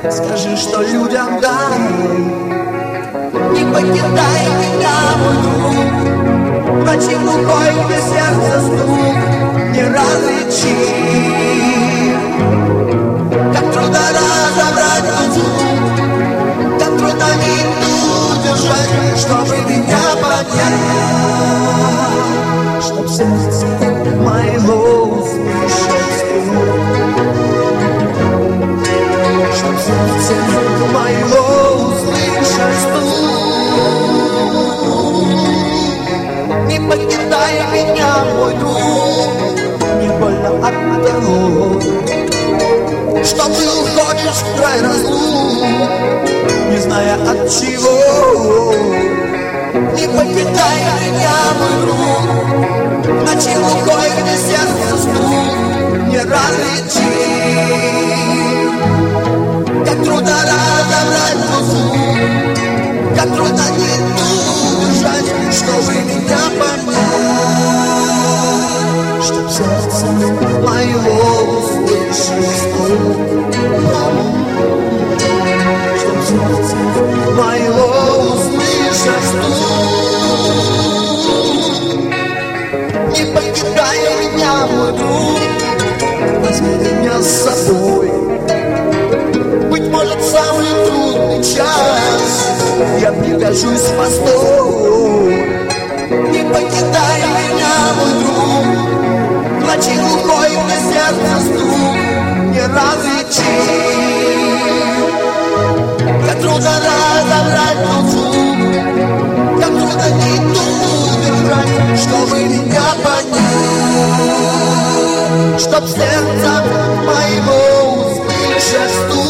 Скажи, что людям дай. Не покидай меня, мой друг. Ночи глухой, где сердце стук не различим. Как трудно разобрать узлу, как трудно нить удержать, чтобы меня понять, чтоб сердце моего услышать стук, чтоб сердце моего услышать стук. Не покидай меня, мой друг, не больно от того, что ты уходишь в край разлук, не зная от чего. Не покидай меня, мой друг, ночи глухой, где сердце стук не различим. Как трудно разобрать узлу, как трудно не удержать, чтобы меня понять, чтоб сердце моего услышать стук, чтоб сердце моего услышать стук. Не покидай меня, мой друг, возьми меня с собой. Быть может, в самый трудный час я пригожусь постой. Не покидай меня, мой друг, ночи глухой, где сердце стук не различим. Как трудно разобрать тот звук, как трудно нить удержать, чтобы меня понять, чтоб сердце моего услышать стук.